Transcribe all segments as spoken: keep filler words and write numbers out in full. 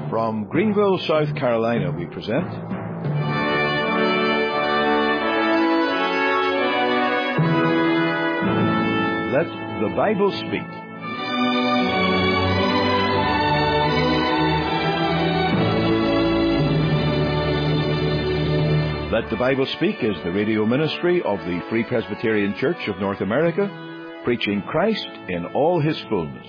From Greenville, South Carolina, we present Let the Bible Speak. Let the Bible Speak is the radio ministry of the Free Presbyterian Church of North America, preaching Christ in all His fullness.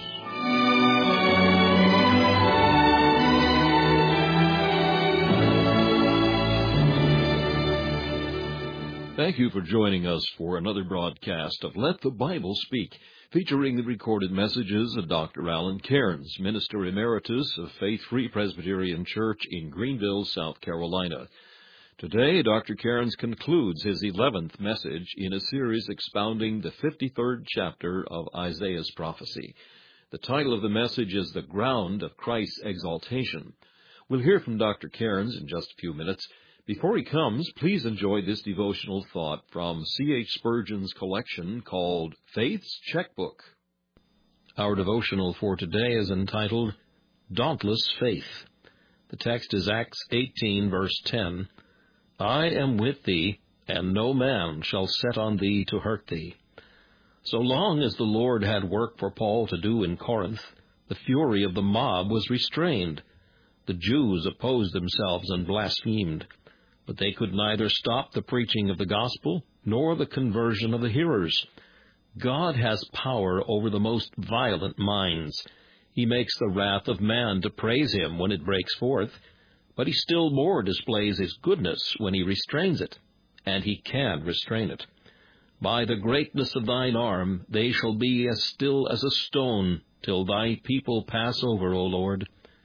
Thank you for joining us for another broadcast of Let the Bible Speak, featuring the recorded messages of Doctor Alan Cairns, Minister Emeritus of Faith Free Presbyterian Church in Greenville, South Carolina. Today, Doctor Cairns concludes his eleventh message in a series expounding the fifty-third chapter of Isaiah's prophecy. The title of the message is The Ground of Christ's Exaltation. We'll hear from Doctor Cairns in just a few minutes. Before he comes, please enjoy this devotional thought from C H Spurgeon's collection called Faith's Checkbook. Our devotional for today is entitled Dauntless Faith. The text is Acts eighteen, verse ten. I am with thee, and no man shall set on thee to hurt thee. So long as the Lord had work for Paul to do in Corinth, the fury of the mob was restrained. The Jews opposed themselves and blasphemed, but they could neither stop the preaching of the gospel nor the conversion of the hearers. God has power over the most violent minds. He makes the wrath of man to praise him when it breaks forth, but he still more displays his goodness when he restrains it, and he can restrain it. By the greatness of thine arm they shall be as still as a stone, till thy people pass over, O Lord.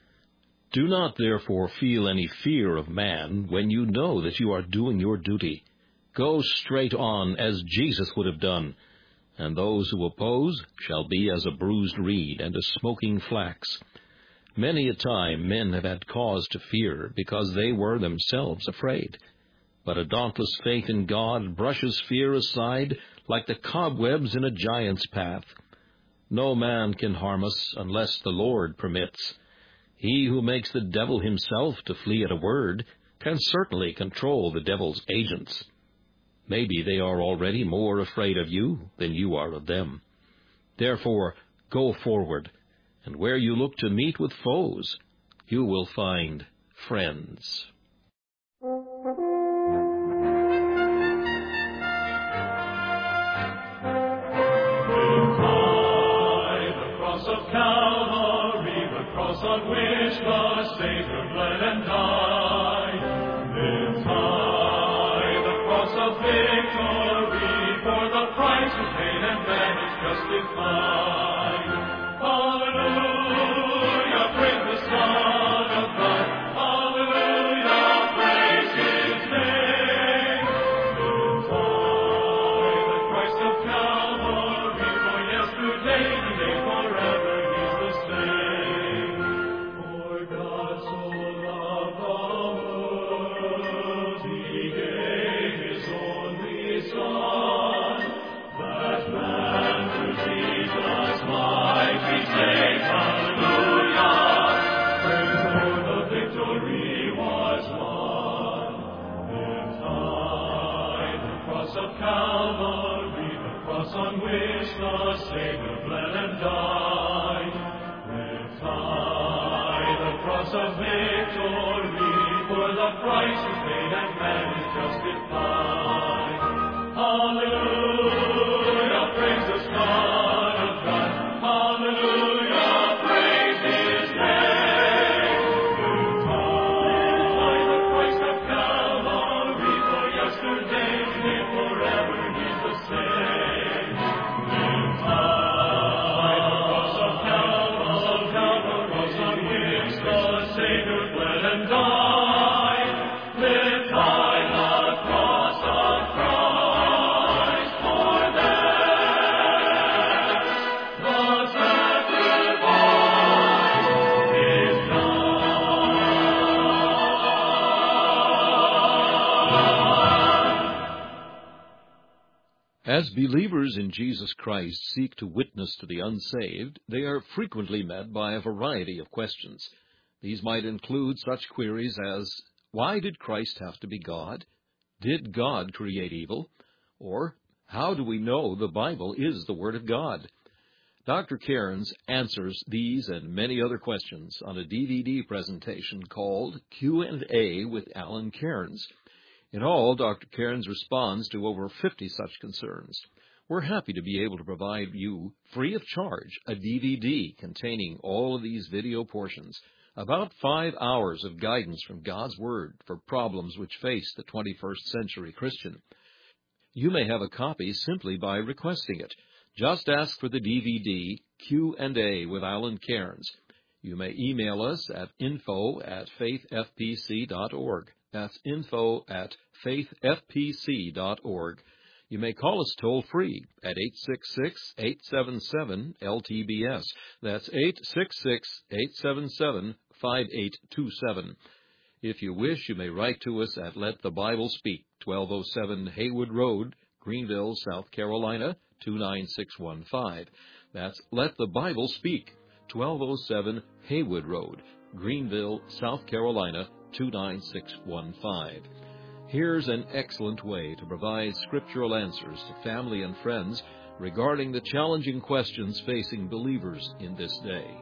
Do not therefore feel any fear of man when you know that you are doing your duty. Go straight on as Jesus would have done, and those who oppose shall be as a bruised reed and a smoking flax. Many a time men have had cause to fear because they were themselves afraid. But a dauntless faith in God brushes fear aside like the cobwebs in a giant's path. No man can harm us unless the Lord permits. He who makes the devil himself to flee at a word can certainly control the devil's agents. Maybe they are already more afraid of you than you are of them. Therefore, go forward, and where you look to meet with foes, you will find friends. On which the Savior bled and died, lift high the cross of victory, for the price was paid and man is justified. Hallelujah, praise the Son of God. Hallelujah, praise His name. Lift high the Christ of Calvary, for yesterday, today, forever He's the same. On which the Savior bled and died, lift high the cross of victory, for the price is paid and man is justified. Hallelujah, praise the Son of God. Hallelujah, praise His name. Lift high the Christ of Calvary, for yesterday, today, forever He's the same. As believers in Jesus Christ seek to witness to the unsaved, they are frequently met by a variety of questions. These might include such queries as, why did Christ have to be God? Did God create evil? Or, how do we know the Bible is the Word of God? Doctor Cairns answers these and many other questions on a D V D presentation called Q and A with Alan Cairns. In all, Doctor Cairns responds to over fifty such concerns. We're happy to be able to provide you, free of charge, a D V D containing all of these video portions, about five hours of guidance from God's Word for problems which face the twenty-first century Christian. You may have a copy simply by requesting it. Just ask for the D V D Q and A with Alan Cairns. You may email us at info at faithfpc dot org. That's info at faithfpc dot org. You may call us toll-free at eight six six, eight seven seven, L T B S. That's eight six six, eight seven seven, five eight two seven. If you wish, you may write to us at Let the Bible Speak, twelve oh seven Haywood Road, Greenville, South Carolina, two nine six one five. That's Let the Bible Speak, twelve oh seven Haywood Road, Greenville, South Carolina, two nine six one five. Here's an excellent way to provide scriptural answers to family and friends regarding the challenging questions facing believers in this day.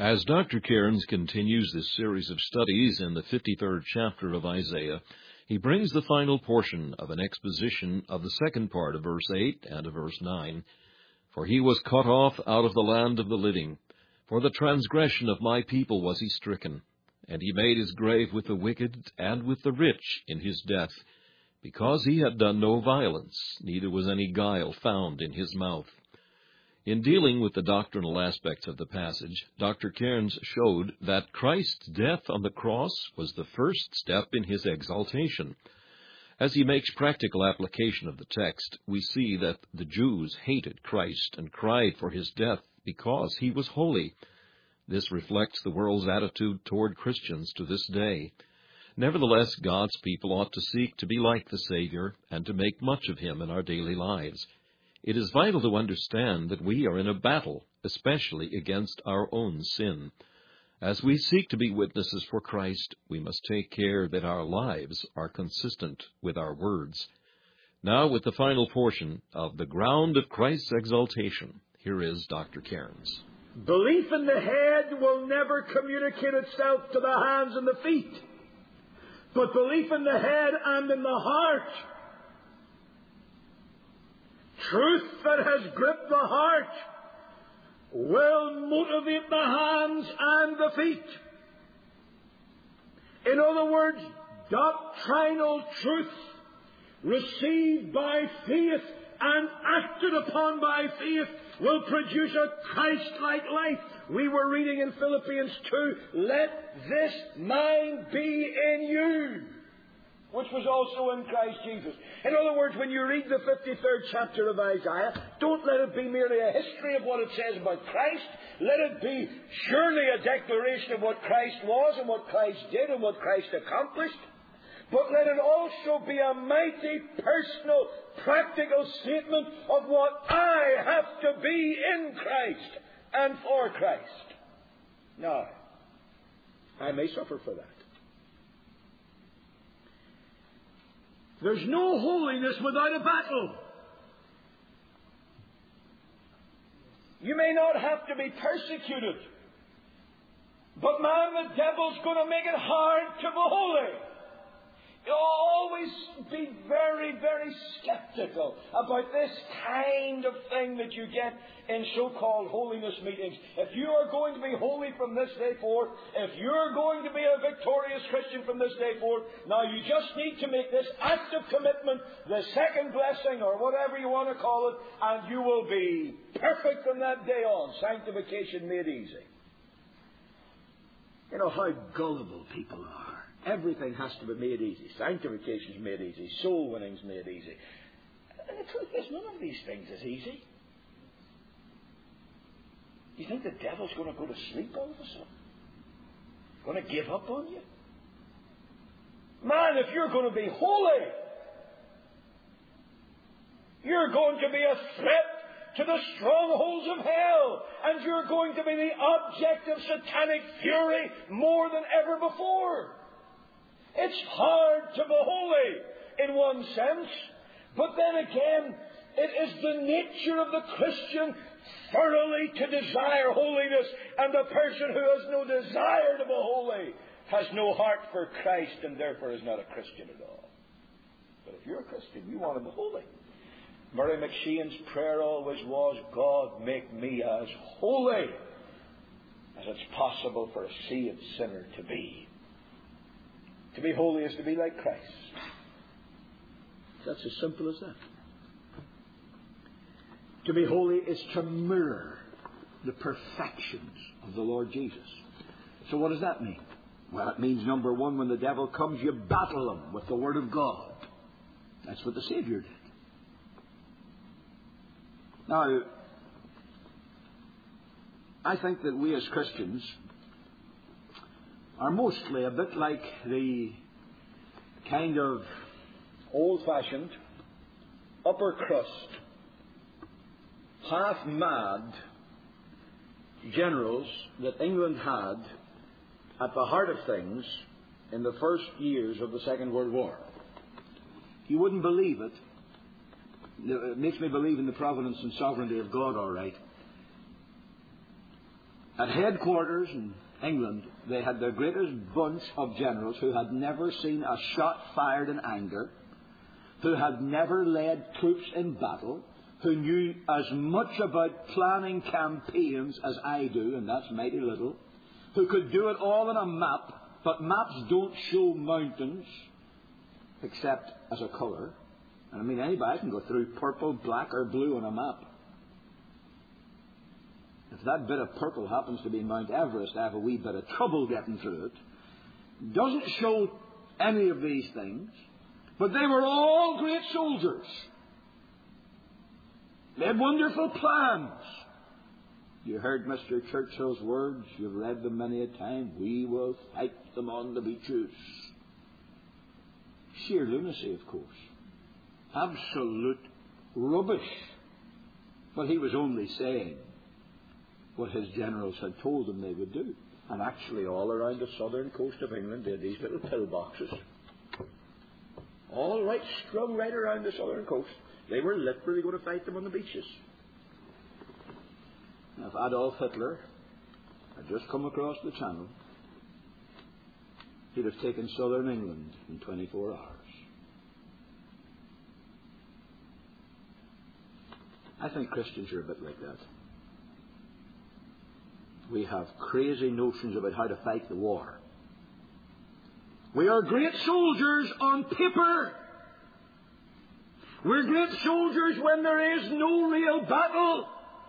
As Doctor Cairns continues this series of studies in the fifty-third chapter of Isaiah, he brings the final portion of an exposition of the second part of verse eight and of verse nine. For he was cut off out of the land of the living. For the transgression of my people was he stricken. And he made his grave with the wicked and with the rich in his death, because he had done no violence, neither was any guile found in his mouth. In dealing with the doctrinal aspects of the passage, Doctor Cairns showed that Christ's death on the cross was the first step in his exaltation. As he makes practical application of the text, we see that the Jews hated Christ and cried for his death because he was holy. This reflects the world's attitude toward Christians to this day. Nevertheless, God's people ought to seek to be like the Savior and to make much of him in our daily lives. It is vital to understand that we are in a battle, especially against our own sin. As we seek to be witnesses for Christ, we must take care that our lives are consistent with our words. Now, with the final portion of The Ground of Christ's Exaltation, here is Doctor Cairns. Belief in the head will never communicate itself to the hands and the feet. But belief in the head and in the heart, truth that has gripped the heart, will motivate the hands and the feet. In other words, doctrinal truth received by faith and acted upon by faith will produce a Christ-like life. We were reading in Philippians two, let this mind be in you, which was also in Christ Jesus. In other words, when you read the fifty-third chapter of Isaiah, don't let it be merely a history of what it says about Christ. Let it be surely a declaration of what Christ was and what Christ did and what Christ accomplished. But let it also be a mighty, personal, practical statement of what I have to be in Christ and for Christ. Now, I may suffer for that. There's no holiness without a battle. You may not have to be persecuted, but man, the devil's going to make it hard to be holy. You'll always be very, very skeptical about this kind of thing that you get in so-called holiness meetings. If you are going to be holy from this day forth, if you're going to be a victorious Christian from this day forth, now you just need to make this act of commitment, the second blessing, or whatever you want to call it, and you will be perfect from that day on. Sanctification made easy. You know how gullible people are. Everything has to be made easy. Sanctification is made easy. Soul winning is made easy. And the truth is, none of these things is easy. You think the devil's going to go to sleep all of a sudden? Going to give up on you? Man, if you're going to be holy, you're going to be a threat to the strongholds of hell. And you're going to be the object of satanic fury more than ever before. It's hard to be holy in one sense, but then again, it is the nature of the Christian thoroughly to desire holiness, and the person who has no desire to be holy has no heart for Christ and therefore is not a Christian at all. But if you're a Christian, you want to be holy. Murray McSheehan's prayer always was, God, make me as holy as it's possible for a saved sinner to be. To be holy is to be like Christ. That's as simple as that. To be holy is to mirror the perfections of the Lord Jesus. So what does that mean? Well, it means, number one, when the devil comes, you battle him with the Word of God. That's what the Savior did. Now, I think that we as Christians are mostly a bit like the kind of old-fashioned, upper crust, half-mad generals that England had at the heart of things in the first years of the Second World War. You wouldn't believe it. It makes me believe in the providence and sovereignty of God, all right. At headquarters in England, they had their greatest bunch of generals who had never seen a shot fired in anger, who had never led troops in battle, who knew as much about planning campaigns as I do, and that's mighty little, who could do it all on a map, but maps don't show mountains except as a colour. And I mean, anybody can go through purple, black or blue on a map. If that bit of purple happens to be Mount Everest, I have a wee bit of trouble getting through it. Doesn't show any of these things. But they were all great soldiers. They had wonderful plans. You heard Mister Churchill's words. You've read them many a time. We will fight them on the beaches. Sheer lunacy, of course. Absolute rubbish. But he was only saying what his generals had told him they would do. And actually all around the southern coast of England they had these little pillboxes. All right, strung right around the southern coast. They were literally going to fight them on the beaches. Now, if Adolf Hitler had just come across the channel, he'd have taken southern England in twenty-four hours. I think Christians are a bit like that. We have crazy notions about how to fight the war. We are great soldiers on paper. We're great soldiers when there is no real battle.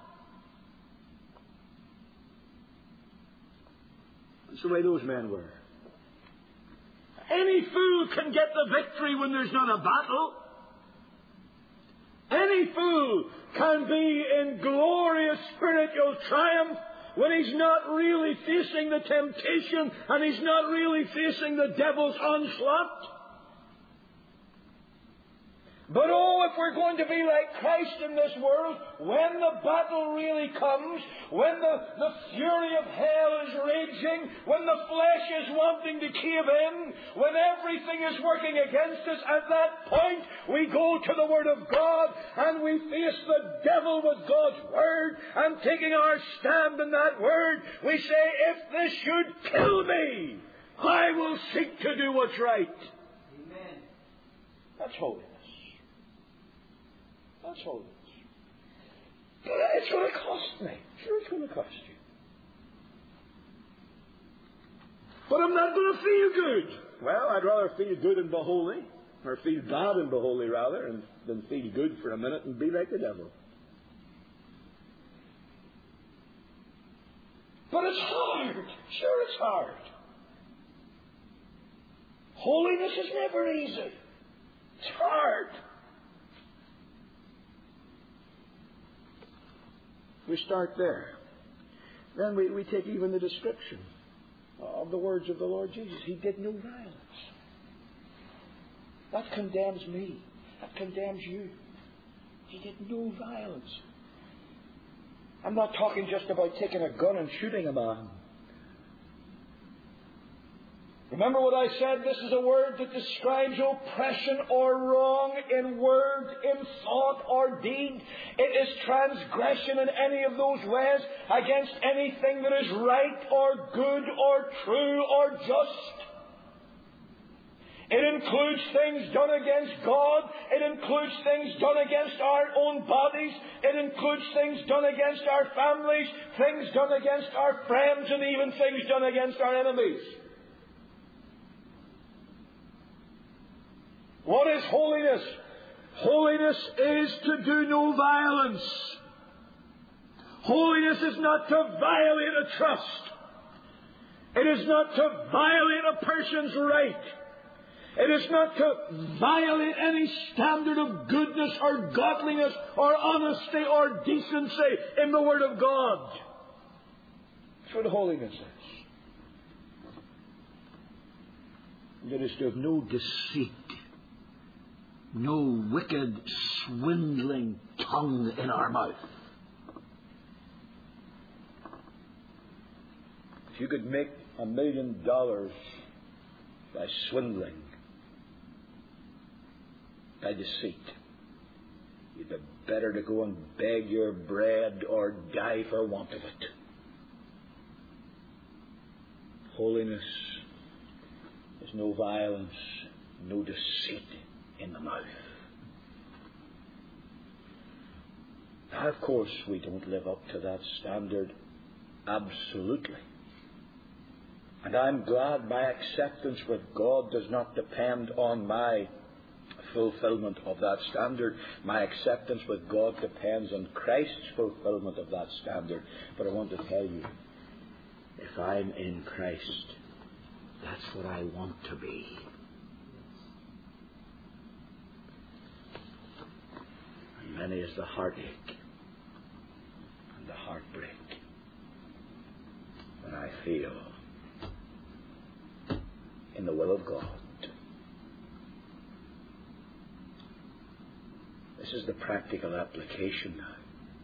That's the way those men were. Any fool can get the victory when there's not a battle. Any fool can be in glorious spiritual triumph when he's not really facing the temptation and he's not really facing the devil's onslaught. But oh, if we're going to be like Christ in this world, when the battle really comes, when the, the fury of hell is raging, when the flesh is wanting to cave in, when everything is working against us, at that point we go to the Word of God and we face the devil with God's Word, and taking our stand in that Word, we say, if this should kill me, I will seek to do what's right. Amen. That's holiness. That's holiness. But it's going to cost me. Sure, it's going to cost you. But I'm not going to feel good. Well, I'd rather feel good and be holy, or feel bad and be holy, rather, and, than feel good for a minute and be like the devil. But it's hard. Sure, it's hard. Holiness is never easy. It's hard. We start there. Then we, we take even the description of the words of the Lord Jesus. He did no violence. That condemns me. That condemns you. He did no violence. I'm not talking just about taking a gun and shooting a man. Remember what I said, this is a word that describes oppression or wrong in word, in thought or deed. It is transgression in any of those ways against anything that is right or good or true or just. It includes things done against God. It includes things done against our own bodies. It includes things done against our families, things done against our friends, and even things done against our enemies. What is holiness? Holiness is to do no violence. Holiness is not to violate a trust. It is not to violate a person's right. It is not to violate any standard of goodness or godliness or honesty or decency in the Word of God. That's what holiness is. It is to have no deceit. No wicked, swindling tongue in our mouth. If you could make a million dollars by swindling, by deceit, you'd be better to go and beg your bread or die for want of it. Holiness is no violence, no deceit in the mouth. Now, of course, we don't live up to that standard absolutely. And I'm glad my acceptance with God does not depend on my fulfillment of that standard. My acceptance with God depends on Christ's fulfillment of that standard. But I want to tell you, if I'm in Christ, that's what I want to be. And many is the heartache and the heartbreak when I feel in the will of God. This is the practical application now.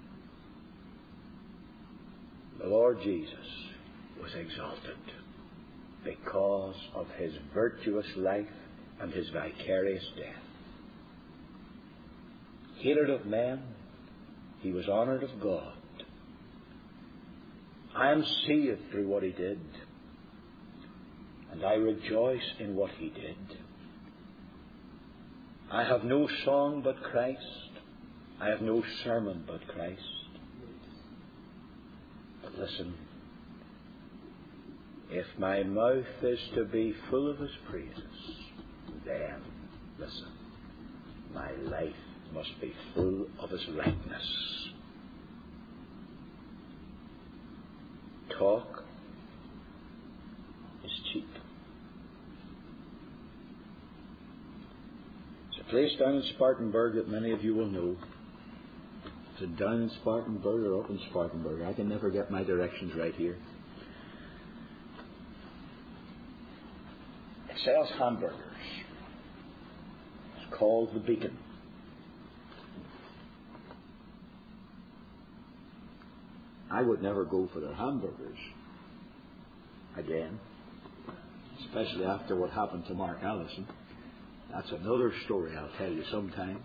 The Lord Jesus was exalted because of His virtuous life and His vicarious death. Hated of men, He was honoured of God. I am saved through what He did, and I rejoice in what He did. I have no song but Christ. I have no sermon but Christ. But listen, if my mouth is to be full of His praises, then, listen, my life must be full of His likeness. Talk is cheap. It's a place down in Spartanburg that many of you will know. Is it down in Spartanburg or up in Spartanburg? I can never get my directions right here. It sells hamburgers. It's called the Beacon. I would never go for their hamburgers again, especially after what happened to Mark Allison. That's another story I'll tell you sometime.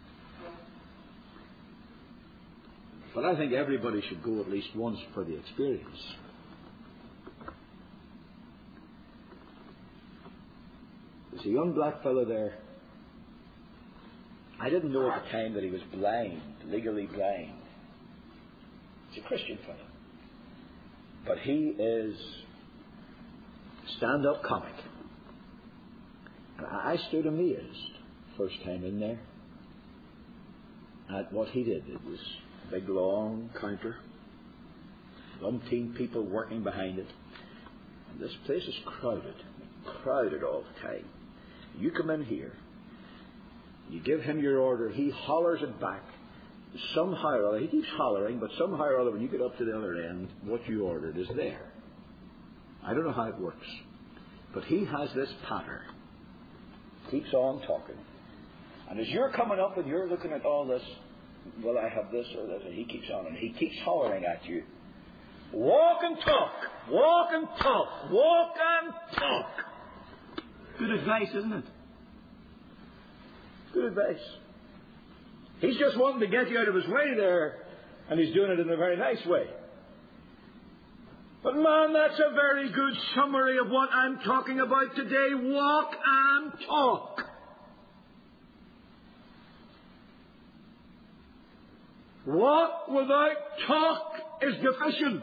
But I think everybody should go at least once for the experience. There's a young black fellow there. I didn't know at the time that he was blind, legally blind. He's a Christian fellow. But he is a stand-up comic. And I stood amazed first time in there at what he did. It was a big long counter, umpteen people working behind it. And this place is crowded, crowded all the time. You come in here, you give him your order, he hollers it back. Somehow or other, he keeps hollering, but somehow or other, when you get up to the other end, what you ordered is there. I don't know how it works, but he has this patter. Keeps on talking. And as you're coming up and you're looking at all this, well, I have this or this, and he keeps on, and he keeps hollering at you. Walk and talk. Walk and talk. Walk and talk. Good advice, isn't it? Good advice. He's just wanting to get you out of his way there, and he's doing it in a very nice way. But man, that's a very good summary of what I'm talking about today. Walk and talk. Walk without talk is deficient.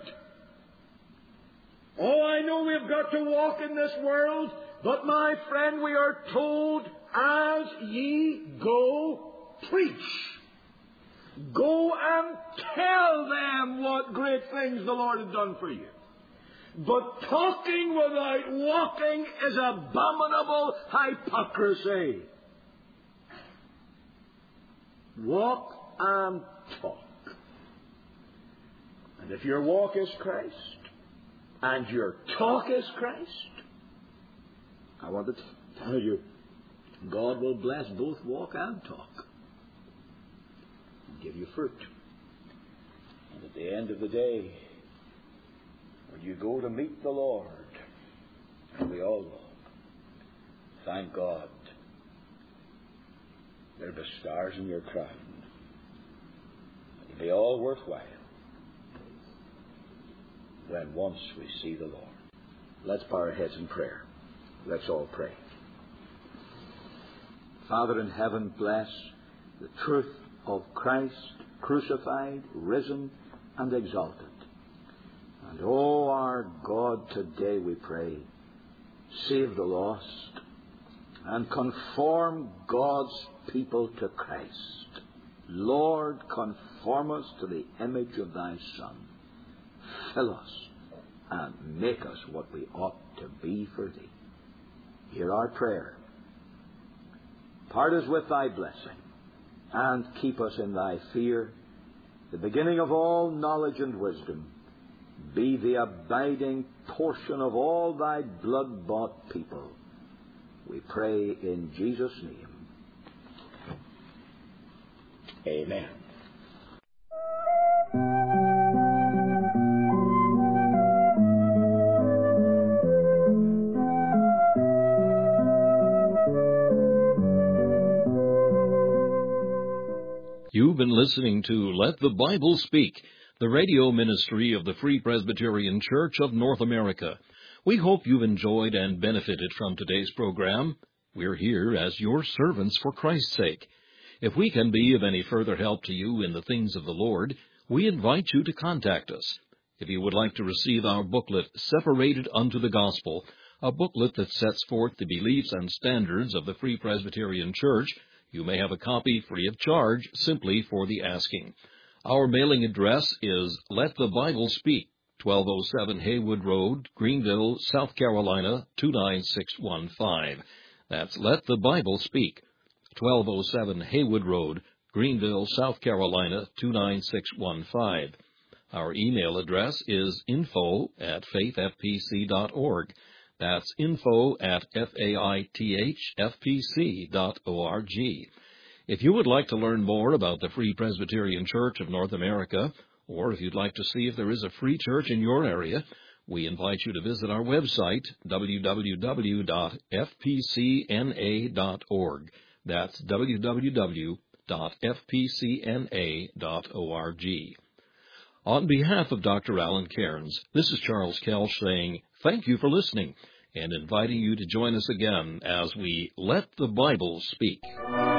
Oh, I know we've got to walk in this world, but my friend, we are told, as ye go, preach. Go and tell them what great things the Lord has done for you. But talking without walking is abominable hypocrisy. Walk and talk. And if your walk is Christ, and your talk is Christ, I want to tell you, God will bless both walk and talk. Give you fruit. And at the end of the day, when you go to meet the Lord, and we all will, thank God, there'll be stars in your crown. It'll be all worthwhile when once we see the Lord. Let's bow our heads in prayer. Let's all pray. Father in heaven, bless the truth of Christ, crucified, risen, and exalted. And, oh, our God, today we pray, save the lost and conform God's people to Christ. Lord, conform us to the image of thy Son. Fill us and make us what we ought to be for thee. Hear our prayer. Part us with thy blessing and keep us in thy fear, the beginning of all knowledge and wisdom. Be the abiding portion of all thy blood-bought people. We pray in Jesus' name. Amen. You've been listening to Let the Bible Speak, the radio ministry of the Free Presbyterian Church of North America. We hope you've enjoyed and benefited from today's program. We're here as your servants for Christ's sake. If we can be of any further help to you in the things of the Lord, we invite you to contact us. If you would like to receive our booklet, Separated Unto the Gospel, a booklet that sets forth the beliefs and standards of the Free Presbyterian Church, you may have a copy free of charge simply for the asking. Our mailing address is Let the Bible Speak, twelve oh seven Haywood Road, Greenville, South Carolina, two nine six one five. That's Let the Bible Speak, twelve oh seven Haywood Road, Greenville, South Carolina, two nine six one five. Our email address is info at faith f p c dot org. That's info at faithfpc dot org. If you would like to learn more about the Free Presbyterian Church of North America, or if you'd like to see if there is a free church in your area, we invite you to visit our website, w w w dot f p c n a dot org. That's w w w dot f p c n a dot org. On behalf of Doctor Alan Cairns, this is Charles Kelch saying thank you for listening and inviting you to join us again as we Let the Bible Speak.